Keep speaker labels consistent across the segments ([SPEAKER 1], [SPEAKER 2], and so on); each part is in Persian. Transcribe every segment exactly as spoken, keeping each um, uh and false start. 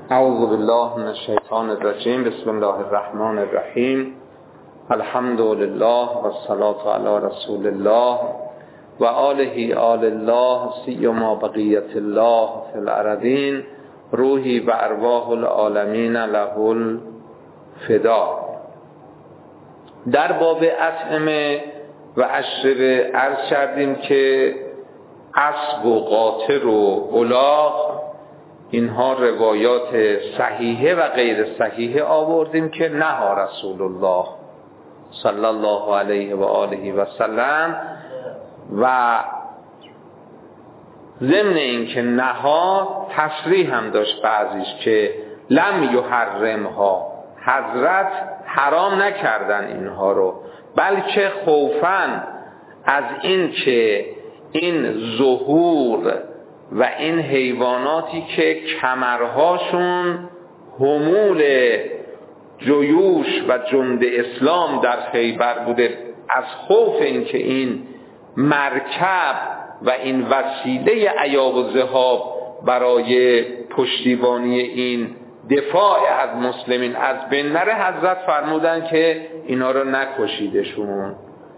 [SPEAKER 1] اعوذ بالله من الشیطان الرجیم. بسم الله الرحمن الرحیم. الحمد لله و الصلاة علی رسول الله و آله آل الله سیما بقیت الله فی الارضین روحی و ارواح العالمین له الفدا. در باب اطعمه و اشربه عرض کردیم که اسب و قاطر و الاغ اینها روایات صحیحه و غیر صحیحه آوردیم که نهی رسول الله صلی الله علیه و آله و سلم، و ضمن این که نهی تصریح هم داشت بعضیش که لم یحرمها، حضرت حرام نکردن اینها رو، بلکه خوفاً از این که این ظهور و این حیواناتی که کمرهاشون حمول جیوش و جند اسلام در خیبر بوده، از خوف این که این مرکب و این وسیله عیاب و ذهاب برای پشتیبانی این دفاع از مسلمین از بین نره، حضرت فرمودن که اینا رو نکشیدشون.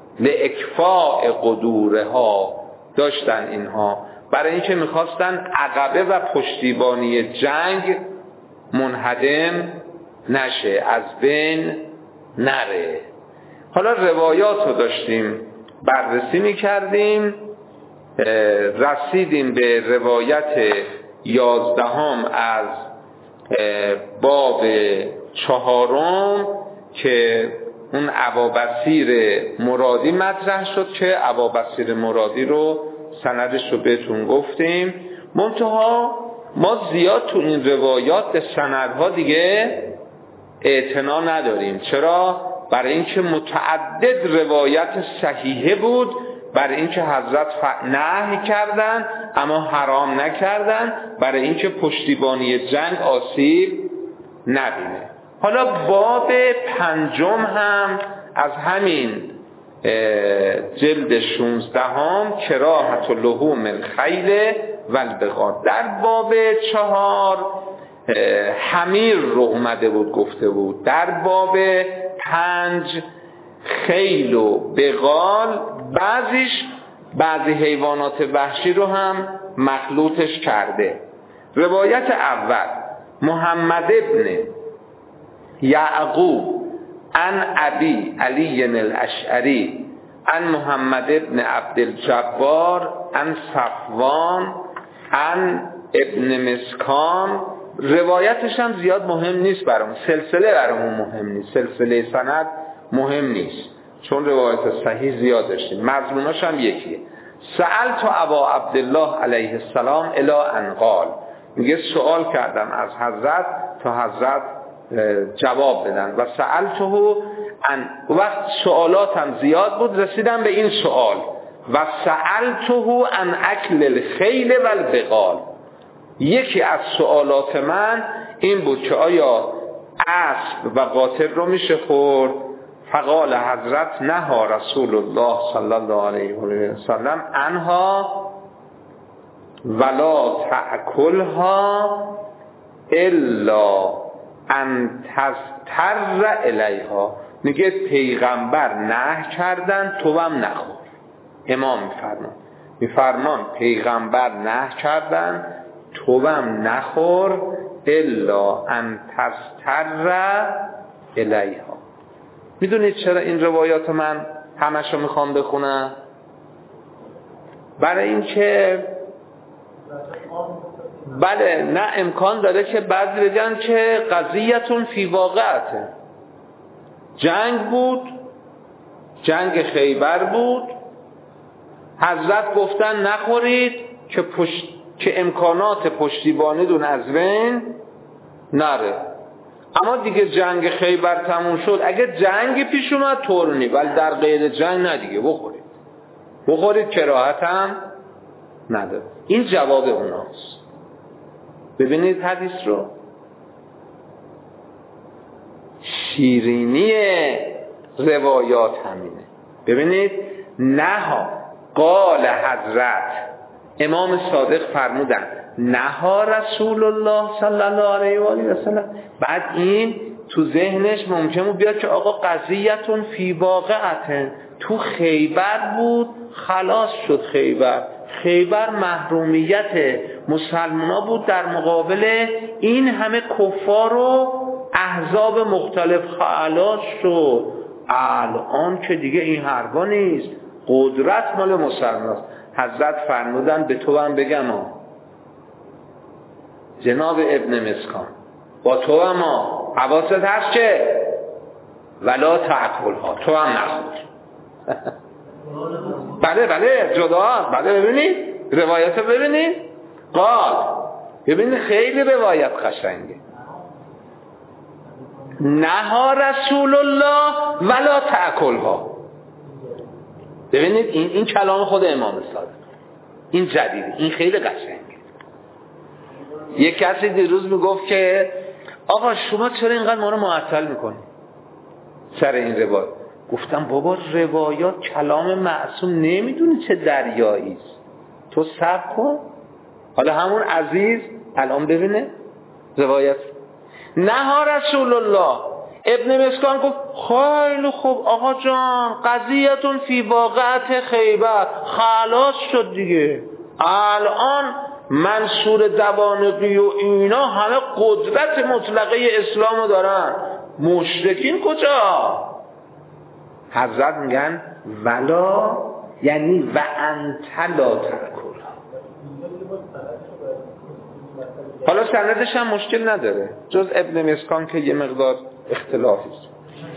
[SPEAKER 1] لاکفاء قدورها داشتن اینها، برای اینکه میخواستن عقبه و پشتیبانی جنگ منهدم نشه، از بین نره. حالا روایات رو داشتیم بررسی میکردیم، رسیدیم به روایت یازدهم از باب چهارم که اون ابابصیر مرادی مطرح شد که ابابصیر مرادی رو سندش رو بهتون گفتیم. منتها ما زیاد تو این روایات به سندها دیگه اعتنا نداریم. چرا؟ برای اینکه متعدد روایت صحیحه بود، برای اینکه حضرت نهی کردن اما حرام نکردن، برای اینکه پشتیبانی جنگ آسیب نبینه. حالا باب پنجم هم از همین جلد شونزدهم کراهت لحوم الخیل و البغال. در باب چهار حمیر رو اومده بود گفته بود، در باب پنج خیل و بغال، بعضیش بعضی حیوانات وحشی رو هم مخلوطش کرده. روایت اول محمد ابن یعقوب عن ابی علی الاشعری عن محمد ابن عبدالجبار عن صفوان عن ابن مسکان. روایتش هم زیاد مهم نیست برامون، سلسله برامون مهم نیست، سلسله سند مهم نیست چون روایت صحیح زیاد داشتیم، مضموناش هم یکیه. سألت ابا عبدالله علیه السلام الی ان قال، میگه سوال کردم از حضرت تا حضرت جواب بدن. و سألته ان، وقت سوالاتم زیاد بود رسیدم به این سوال، و سألته ان اکل الخیل و البغال. یکی از سوالات من این بود که آیا اسب و قاطر رو میشه خورد؟ فقال حضرت نهی رسول الله صلی الله علیه و سلم عنها ولا تأکلها الا ان تضطر الیها. میگه پیغمبر نهی کردن، تو هم نخور. امام میفرمان میفرمان پیغمبر نهی کردن، تو هم نخور، الا ان تضطر الیها. میدونید چرا این روایات من همشو میخوام بخونم؟ برای این که بله، نه امکان داره که بعضی بگن که قضیتون فی واقعته، جنگ بود، جنگ خیبر بود، حضرت گفتن نخورید که پشت که امکانات پشتیبانی دون از بین نره. اما دیگه جنگ خیبر تموم شد، اگه جنگ پیش اومد طور نی، ولی در غیر جنگ نه دیگه، بخورید بخورید کراهت هم نداره. این جواب اوناست. ببینید حدیث رو، شیرینی روایات همینه. ببینید نها قال حضرت امام صادق فرمودن نها رسول الله صلی الله علیه و آله و سلم. بعد این تو ذهنش ممکنه بیاد که آقا قضیتون فی واقعتن، تو خیبر بود خلاص شد. خیبر خیبر محرومیت مسلمانا بود در مقابل این همه کفار و احزاب مختلف، خلاص شد. الان که دیگه این حرفا نیست، قدرت مال مسلمان. حضرت فرمودن به تو هم بگم ها جناب ابن مسکان، با تو هم ها حواست هست که ولا تأکلها، تو هم نخور. بله بله جدا، بله ببینید روایت رو ببینید، قال ببینید خیلی روایت قشنگه. نها رسول الله ولا تأکلها. ببینید این این کلام خود امام صادق، این جدیده، این خیلی قشنگه. یک کسی دیروز میگفت که آقا شما چرا اینقدر ما رو معطل میکنی سر این روایت؟ گفتم بابا روایات کلام معصوم نمیدونی چه دریایی است، تو صبر کن. حالا همون عزیز الان ببینه روایت نها رسول الله. ابن مسکان گفت خیلی خوب آقا جان، قضیتون فی واقعت خیبر خلاص شد دیگه. الان منصور دوانقی و اینا همه قدرت مطلقه اسلامو دارن، مشرکین کجا؟ حضرت میگن ولا یعنی و انت لا تأکل. حالا سندش هم مشکل نداره جز ابن مسکان که یه مقدار اختلافی است.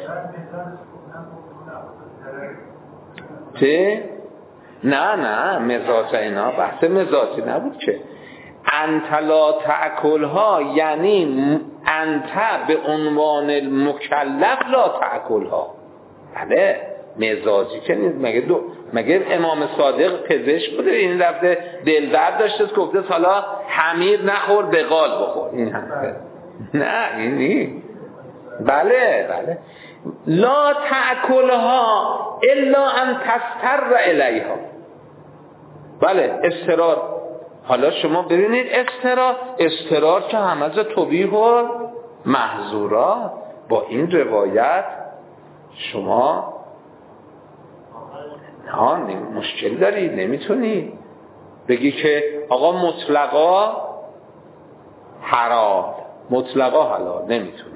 [SPEAKER 1] چه؟ نه نه مزاج اینا بحث مزاجی نبود که. انت لا تأکلها یعنی انت به عنوان المکلف لا تأکلها. بله مزاجی که نیست. مگه دو مگه امام صادق پزشک بوده این رفته دلدرد داشته که گفته حالا حمیر نخور بقال بخور؟ این هم نه این نیست. بله بله لا تأکلها الا ان تستر الیها. بله استرار. حالا شما ببینید استرار استرار که همه از طبیح و محظورات. با این روایت شما نه مشکل داری، نمیتونی بگی که آقا مطلقا حرام مطلقا حلال، نمیتونی.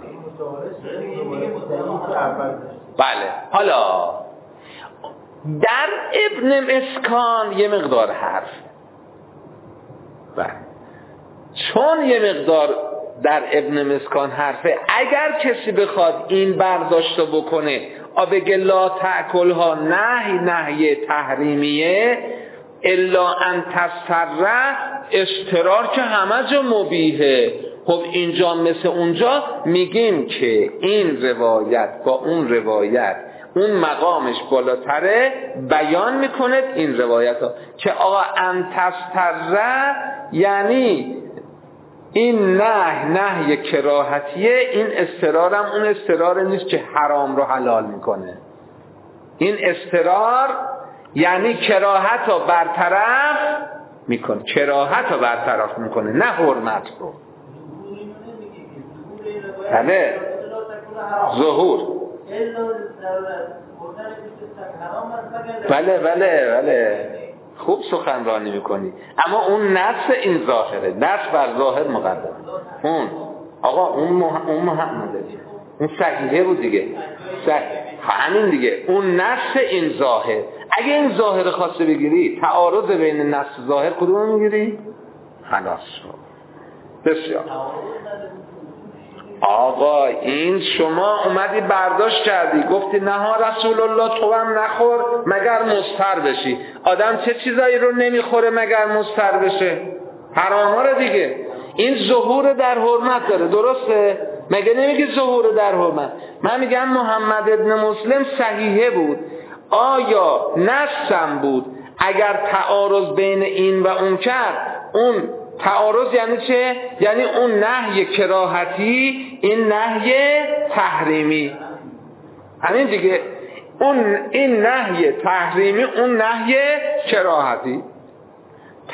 [SPEAKER 1] بله حالا در ابن مسکان یه مقدار حرف، بله چون یه مقدار در ابن مسکان حرفه، اگر کسی بخواد این برداشت بکنه آ بگه لا تأکلها نهی نهی تحریمیه الا ان تستر استرار که همه جا مبیحه. خب اینجا مثل اونجا میگیم که این روایت با اون روایت اون مقامش بالاتره، بیان میکنه این روایت ها که آقا ان تستر یعنی این نه نه کراهتیه. این استرارم اون استرار نیست که حرام رو حلال میکنه. این استرار یعنی کراهت رو برطرف میکنه، کراهت رو برطرف میکنه نه حرمت رو. بله ظهور. بله بله بله خوب سخنرانی میکنی، اما اون نص این ظاهره، نص بر ظاهر مقدم. اون آقا اون مح... اون محمده اون صحیحه بود دیگه، صحیح همین دیگه، اون نص این ظاهر. اگه این ظاهر خواسته بگیری تعارض بین نص ظاهر کدوم میگیری؟ خلاص شد. بسیار آقا این شما اومدی برداشت کردی گفتی نها رسول الله تو هم نخور مگر مضطر بشی. آدم چه چیزایی رو نمیخوره مگر مضطر بشه؟ حراما رو دیگه. این ظهور در حرمت داره، درسته؟ مگه نمیگی ظهور در حرمت؟ من میگم محمد ابن مسلم صحیحه بود، آیا نصم بود؟ اگر تعارض بین این و اون کرد، اون تعارض یعنی چه؟ یعنی اون نهی کراهتی این نهی تحریمی. همین دیگه، اون این نهی تحریمی اون نهی کراهتی.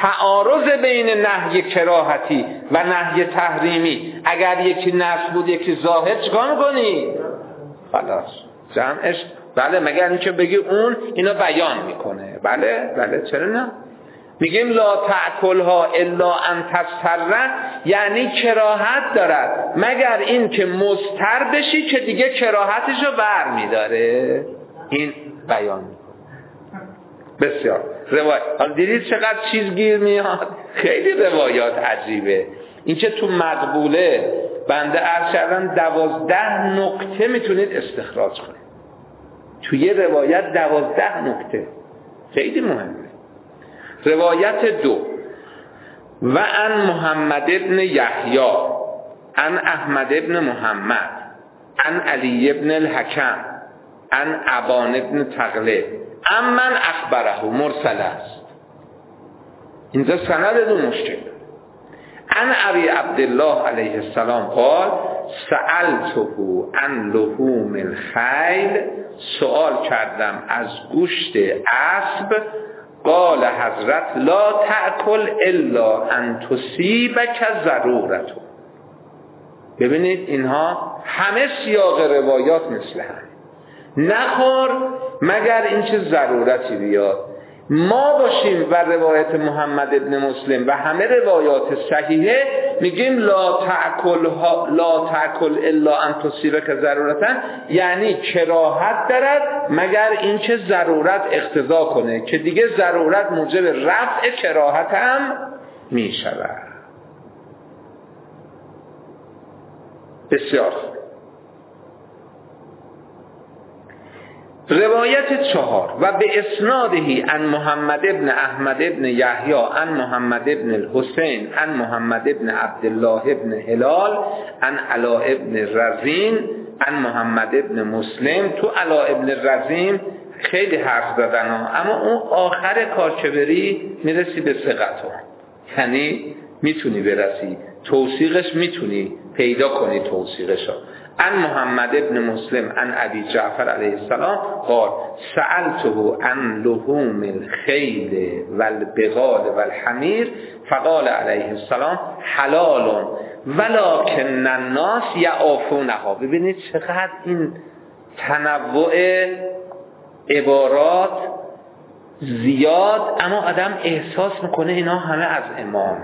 [SPEAKER 1] تعارض بین نهی کراهتی و نهی تحریمی. اگر یکی نص بود یکی ظاهر، چیکار میکنی؟ خلاص جمعش. بله مگر اینکه بگی اون اینو بیان میکنه. بله بله چرا نه؟ میگیم لا تأکلها الا ان تضطر، یعنی کراهت دارد مگر این که مضطر بشی که دیگه کراهتشو بر میداره. این بیان میکنه. بسیار روایت. حالا دیدید چقدر چیز گیر میاد؟ خیلی روایات عجیبه. این که تو مقبوله بنده عرض کردم دوازده نکته میتونید استخراج کنید. توی روایت دوازده نکته خیلی مهمه. روایت دو: و عن محمد ابن یحیی عن احمد ابن محمد عن علی ابن الحکم عن ابان ابن تغلب امن اخبره، مرسل است. اینجا سند دو مشکل. عن ابی عبدالله علیه السلام قال سألته عن لحوم الخیل، سوال کردم از گوشت اسب. قال حضرت لا تأکل الا ان تصیبک ضرورت. ببینید اینها همه سیاق روایات مثل هم. نخور مگر اینکه ضرورتی بیاد. ما باشیم و روایت محمد ابن مسلم و همه روایات صحیحه میگیم لا تأکل لا تأکل الا ان تصیبک ضرورتا، یعنی کراهت دارد مگر اینکه ضرورت اقتضا کنه، که دیگه ضرورت موجب رفع کراهت هم میشود. بسیار خوب. روایت چهار: و به اسنادهی عن محمد ابن احمد ابن یحیی عن محمد ابن الحسین عن محمد ابن عبدالله ابن هلال عن علا ابن رزین عن محمد ابن مسلم. تو علا ابن رزین خیلی حرف زدن ها، اما اون آخر کار که بری میرسی به ثقت ها، یعنی میتونی برسی توثیقش، میتونی پیدا کنی توثیقش ها. عن محمد ابن مسلم عن ابی جعفر علیه السلام قال سألته عن لحوم الخیل والبغال والحمیر فقال علیه السلام حلال ولکن الناس یعافونها. ببینید چقدر این تنوع عبارات زیاد، اما آدم احساس میکنه اینا همه از امامه.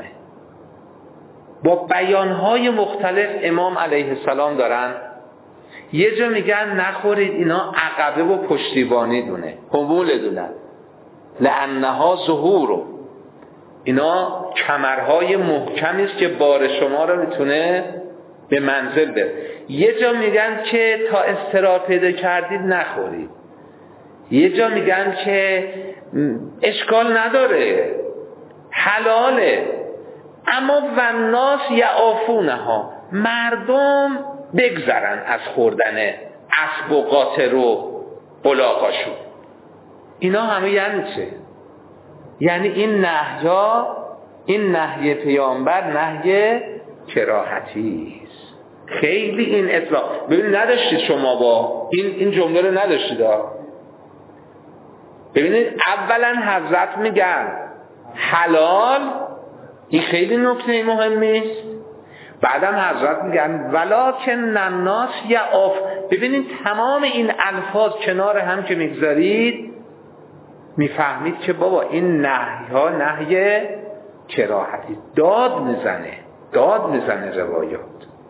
[SPEAKER 1] با بیانهای مختلف امام علیه السلام دارن. یه جا میگن نخورید، اینا عقبه و پشتیبانی دونه، حمول دونه، لانها ظهورو، اینا کمرهای محکمی است که بار شما رو میتونه به منزل بره. یه جا میگن که تا اضطرار پیدا کردید نخورید. یه جا میگن که اشکال نداره، حلاله، اما وناس یعافونها، مردم بگذرن از خوردن اسب و قاطر و قلاقاشون. اینا همه یعنی چه؟ یعنی این نهیا، این نهی پیامبر نهی کراهتی است. خیلی این اطلاق ببین نداشتید شما، با این این جمله رو نداشتید ها. ببینید اولا حضرت میگن حلال، این خیلی نکته مهمی است. بعدم حضرت میگن ولکن الناس یعاف. ببینید تمام این الفاظ کنار هم که میگذارید میفهمید که بابا این نهی ها نهی کراهتی، داد میزنه داد میزنه روایات.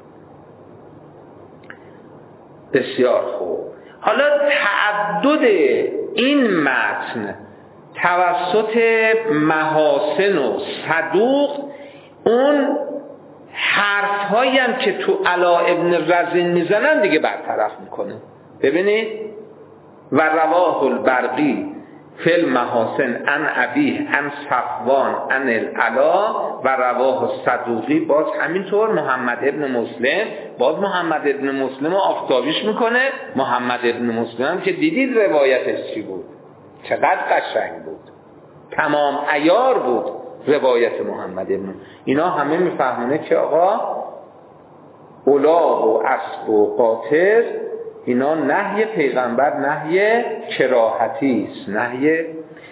[SPEAKER 1] بسیار خوب. حالا تعدد این متن توسط محاسن و صدوق، اون حرف هایی هم که تو علا ابن رزین میزنن دیگه برطرف میکنه. ببینید و رواه البرقی فی المحاسن عن ابیه عن صفوان عن العلا و رواه صدوقی، باز همینطور محمد ابن مسلم، باز محمد ابن مسلم رو آفتابیش میکنه. محمد ابن مسلم که دیدید روایتش چی بود، چقدر قشنگ بود، تمام عیار بود روایت محمد ابن. اینا همه میفهمونه که آقا الاغ و اسب و قاطر اینا نهی پیغمبر نهی کراهتی است، نهی.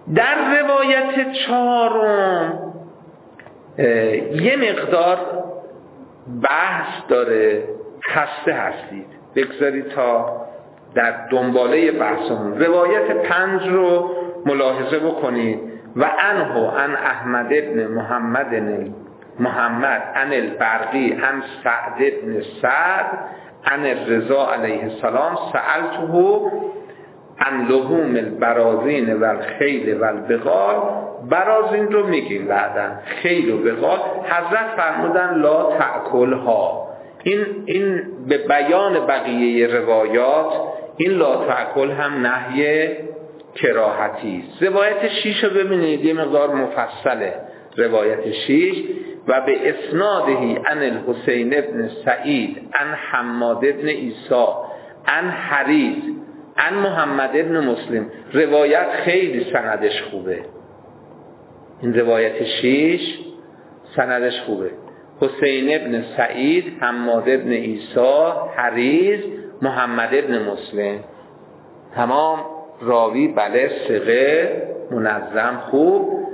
[SPEAKER 1] در روایت چهارم یه مقدار بحث داره، خسته هستید بگذارید تا در دنباله بحثمون روایت پنج رو ملاحظه بکنید. و عنه عن احمد ابن محمد محمد عن البرقی عن سعد ابن سعد عن الرضا علیه السلام سألته عن لحوم البرازین و الخیل و البغال. برازین رو میگیم بعداً، خیل و بغال حضرت فرمودن لا تأکلها. این این به بیان بقیه روایات این لا تأکل هم نهی کراهتی است. روایت شیش رو ببینید یه مقدار مفصله. روایت شیش و به اسنادهی عن الحسین ابن سعید عن حماد ابن عیسی عن حریز عن محمد ابن مسلم. روایت خیلی سندش خوبه، این روایت شیش سندش خوبه. حسین ابن سعید، حماد ابن عیسی، حریز، محمد ابن مسلم، تمام راوی بله ثقه منظم خوب.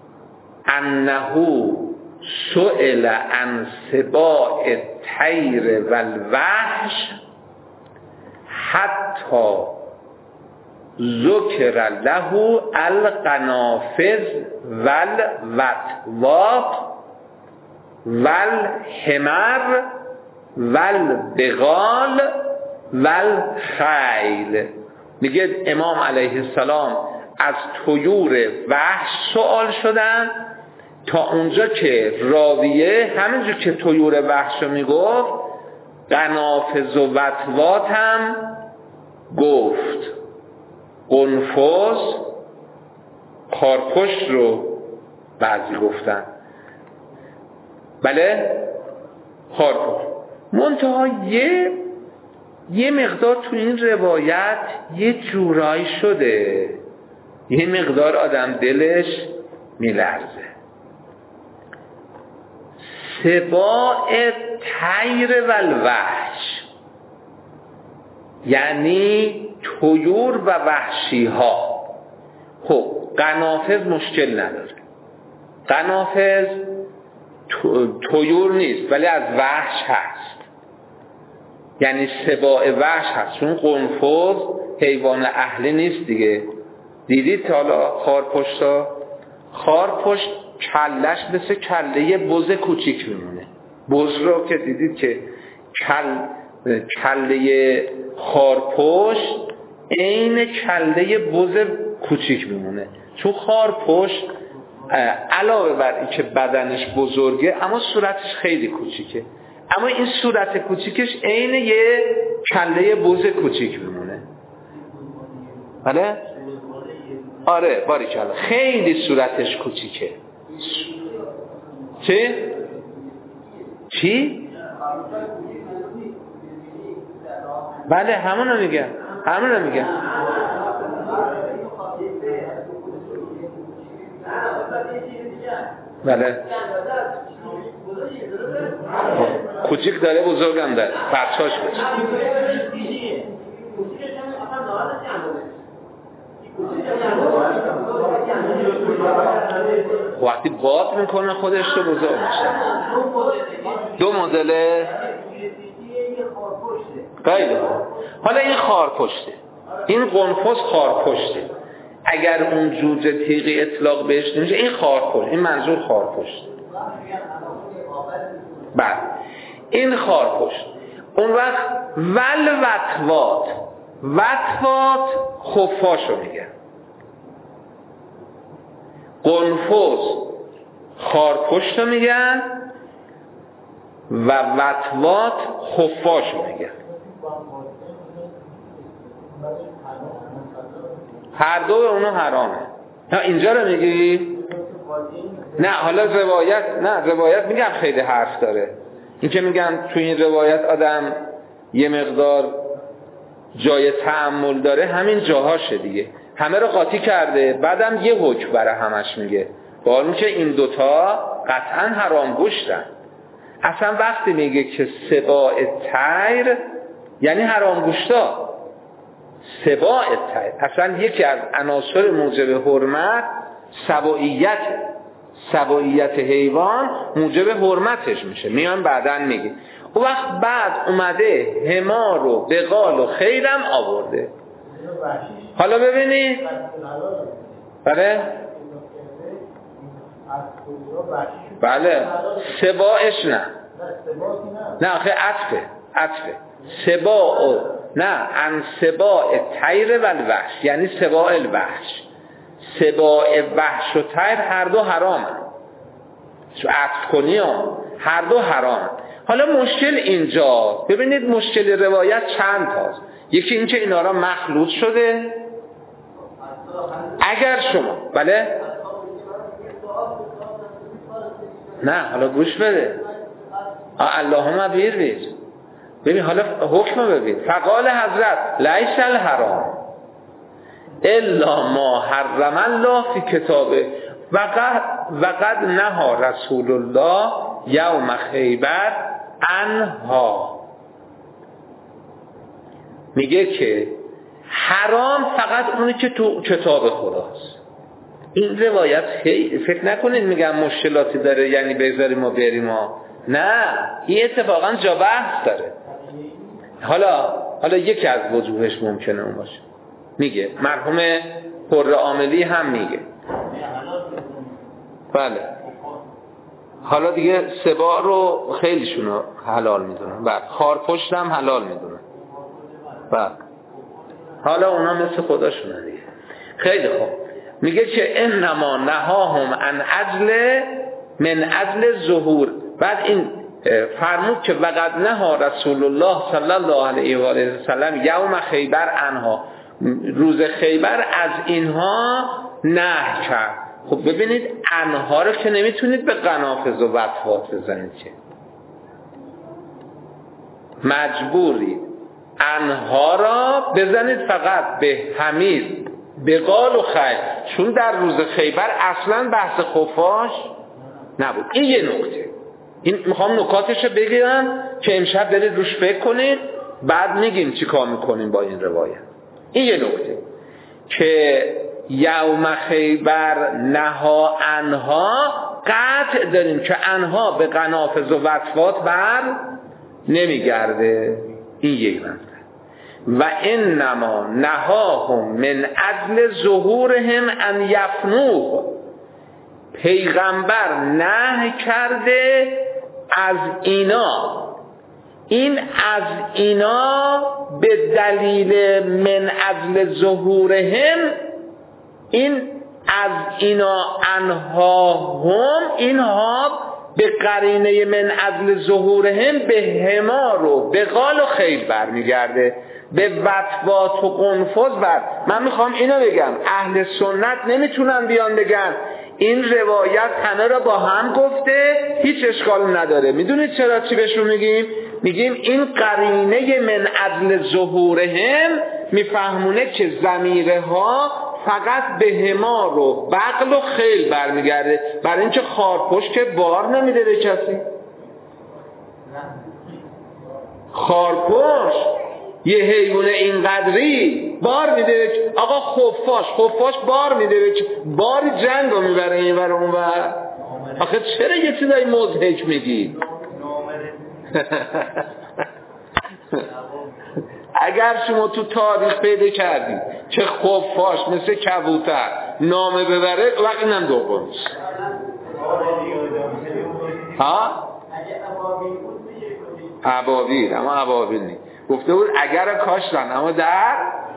[SPEAKER 1] انه سئل عن سباع الطیر و الوحش حتی ذکر له القنافذ والوطواط والحمر والبغال والخیل. میگه امام علیه السلام از طیور وحش سوال شدن تا اونجا که راویه همینجور که طیور وحش رو میگفت قنافذ و وطواط هم گفت. قنفذ خارپشت رو بعضی گفتن، بله خارپشت. منتها یه یه مقدار تو این روایت یه جورایی شده، یه مقدار آدم دلش میلرزه. سباع طیر و الوحش یعنی طیور و وحشی ها. خب قنافذ مشکل نداره، قنافذ طیور نیست ولی از وحش هست، یعنی سباع وحش هست، چون قنفذ حیوان اهلی نیست دیگه. دیدید حالا خارپشتا؟ خارپشت کلش مثل کله بز کوچیک میمونه. بز رو که دیدید که کل کله خارپشت عین کله بز کوچیک میمونه، چون خارپشت علاوه بر این که بدنش بزرگه اما صورتش خیلی کوچیکه، اما این صورت کوچیکش عین یه کله بز کوچیک میمونه. بله؟ آره باریکلا، خیلی صورتش کوچیکه. چی؟ چی؟ بله همونو میگم، همونو میگم. بله کوچیک داره بزرگم داره، بچهاش بشه. وقتی باد میکنه خودش رو بزرگ میشه. دو مدل خیلی. حالا این خارپشته، این قنفذ خارپشته. اگر اون جوجه تیغی اطلاق بهش نمیشه این خارپشت، این منظور خارپشت. بله این خارپشت. اون وقت ول وطواط، وطواط خفاشو میگن. قنفذ خارپشتو میگن و وطواط خفاشو میگن. هر دو اونو حرامه. نه اینجا رو میگی؟ نه حالا روایت، نه روایت میگم خیلی حرف داره. این که میگن تو این روایت آدم یه مقدار جای تأمل داره، همین جاهاشه دیگه. همه رو قاطی کرده بعدم یه حکم برای همش میگه، با اون که این دوتا قطعا حرام گوشتن. اصلا وقتی میگه که سباع طیر یعنی حرام گوشتا، سباع الطیر. اصلا یکی از عناصر موجب حرمت سباعیت، سباعیت حیوان موجب حرمتش میشه، میان بعداً میگه. اون وقت بعد اومده حمار و بغال و خیلم آورده. حالا ببینید بله بله سباعش نه نه آخه عطفه عطفه سباع نه ان سباع طیر و الوحش، یعنی سباع الوحش. سباع وحش و طیر هر دو حرامن، شو عطف کنی ها، هر دو حرام. حالا مشکل اینجا ببینید، مشکل روایت چند تاست. یکی اینکه اینا را مخلوط شده. اگر شما بله نه حالا گوش بده، اللهم بیر بیر ببین، حالا حکم ببین. فقال حضرت لیس الحرام الا ما حرم الله فی کتابه وقد وقد نهى رسول الله یوم خیبر عنها. میگه که حرام فقط اونی که تو کتاب خداست. این روایت فکر نکنید میگم مشکلاتی داره یعنی بذاریم ما بریم ما، نه، این اتفاقا جا بحث داره. حالا حالا یکی از وجوهش ممکنه اون باشه. میگه مرحوم حر عاملی هم میگه بله، حالا دیگه سباع رو خیلیشونو حلال میدونن، بعد خارپشت هم حلال میدونن، بعد حالا اونا مثل خداشونن دیگه. خیلی خوب، میگه که انما نهاهم عن عجل من عجل ظهور. بعد این فرمود که وقد نهى رسول الله صلی الله علیه و آله و سلم یوم خیبر عنها، روز خیبر از اینها نهی کرد. خب ببینید عنها رو که نمیتونید به قنافذ و وطفات بزنید، که مجبورید عنها را بزنید فقط به حمیر، بغال و خیل، چون در روز خیبر اصلا بحث خفاش نبود. این یه نکته، این میخوام نکاتش رو بگیرم که امشب برید روش فکر کنید، بعد میگیم چی کار میکنیم با این روایت. این یه نکته که یوم خیبر نها عنها، قطع داریم که عنها به قنافذ و وطفات بر نمیگرده. این یک نکته. و انما نهاهم من عدل ظهورهم ان یفنوه، پیغمبر نهی کرده از اینا، این از اینا به دلیل من عدل ظهورهم، این از اینا انهاهم، اینها به قرینه من عدل ظهورهم به حمار و بغال و خیل برمیگرده، به وطوات و قنفذ بر. من میخوام اینو بگم، اهل سنت نمیتونن بیان بگن این روایت همه را با هم گفته، هیچ اشکال نداره. میدونید چرا چی بهشون میگیم؟ میگیم این قرینه من عدل ظهورهم میفهمونه که ضمیره ها فقط به حمار و بغل و خیل برمیگرده، برای اینکه خارپشت که بار نمیده به کسی. خارپشت یه حیوان اینقدری بار میده، آقا خفاش خفاش بار میده، بار جنگ رو میبره این ور اون ور. آخه چرا یه چیزایی مضحک میگی؟ اگر شما تو تاریخ پیدا کردید که خفاش مثل کبوتر نامه ببره، وقت اینم دومیست. ها؟ ابابیل، اما ابابیل نید. گفته بود اگر کاشتن، اما در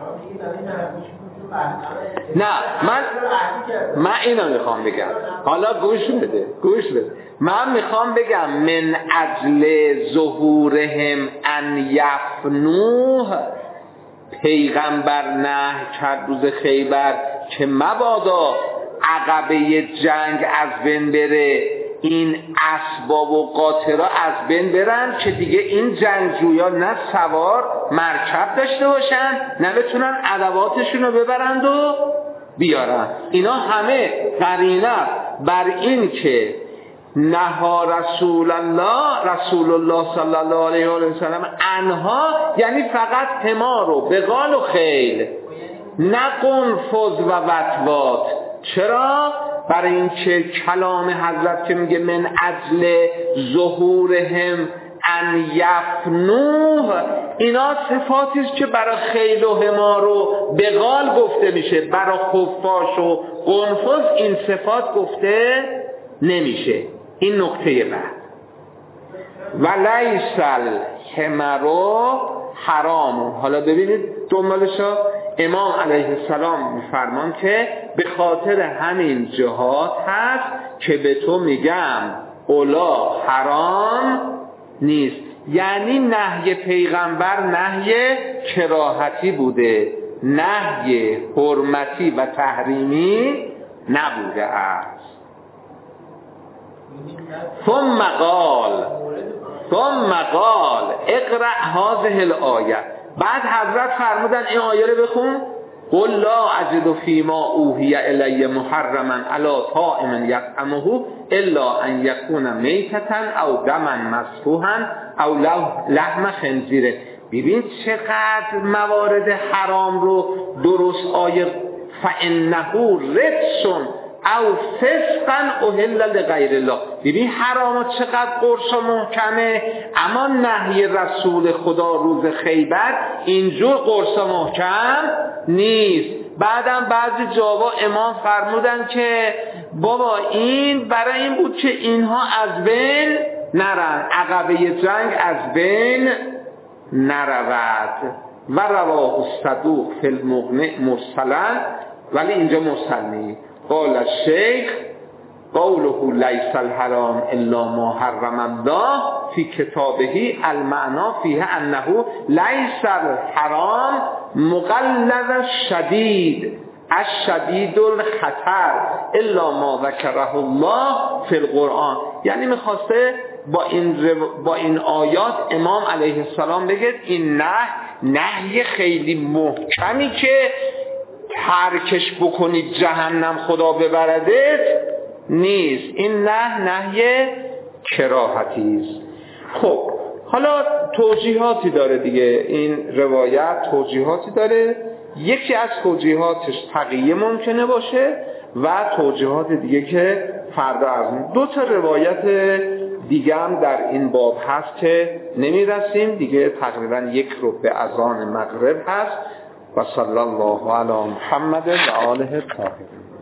[SPEAKER 1] نه، من من اینو میخوام بگم، حالا گوش بده گوش بده من میخوام بگم من اجل ظهورهم ان یفنوه، پیغمبر نه کرد روز خیبر که مبادا عقبه جنگ از بین بره، این اسباب و قاطرها از بین برن که دیگه این جنگجویا نه سوار مرکب داشته باشن، نه بتونن ادواتشون رو ببرند و بیارن. اینا همه قرینه بر این که نها رسول الله رسول الله صلی الله علیه و سلم انها، یعنی فقط حمار و بغال و خیل، نه قنفذ و وطوات. چرا؟ برای این که کلام حضرت که میگه من اجل ظهورهم ان یفنوه، اینا صفاتی است که برای خیل و حمار و بغال گفته میشه، برای خفاش و قنفذ این صفات گفته نمیشه. این نکته بعد. و لیس الحمر حرام. حالا ببینید دنبالشا امام علیه السلام میفرمان که به خاطر همین جهات هست که به تو میگم اولا حرام نیست. یعنی نهی پیغمبر نهی کراهتی بوده، نهی حرمتی و تحریمی نبوده است. ثم قال ثم قال اقرأ هذه الآیه. بعد حضرت فرمودن این آیه رو بخون. قل لا اجد فیما اوحی الی محرما علی طاعم یطعمه الا ان یکون میتة او دما مسفوحا او لحم خنزیر. ببین چقدر موارد حرام رو درست آیه فانه رجس او فسقا اهل لغیر الله. ببین حرامات چقدر قرص و محکمه، اما نهی رسول خدا روز خیبر اینجور قرص و محکم نیست. بعدم بعضی جاوا امام فرمودن که بابا این برای این بود که اینها از بین نرن، عقبه جنگ از بین نرود. و رواه الصدوق فی المغنی مرسلا، ولی اینجا مرسل نیست. قال الشیخ قوله لیس الحرام الا ما حرم الله فی کتابه المعنا فیه انه لیس الحرام مقلد شدید الشدید الخطر الا ما ذکره الله فی القرآن. یعنی میخواسته با این رو... با این آیات امام علیه السلام بگه این نه نهی خیلی محکمی که ترکش بکنید جهنم خدا ببردت نیست. این نه نهی کراهتی است. خب حالا توجیهاتی داره دیگه، این روایت توجیهاتی داره. یکی از توجیهاتش تقیه ممکنه باشه و توجیهات دیگه که فردا از دو تا روایت دیگه هم در این باب هست که نمیرسیم دیگه. تقریبا یک رو به اذان مغرب هست. و صلی الله علی محمد و آله الطاهرین.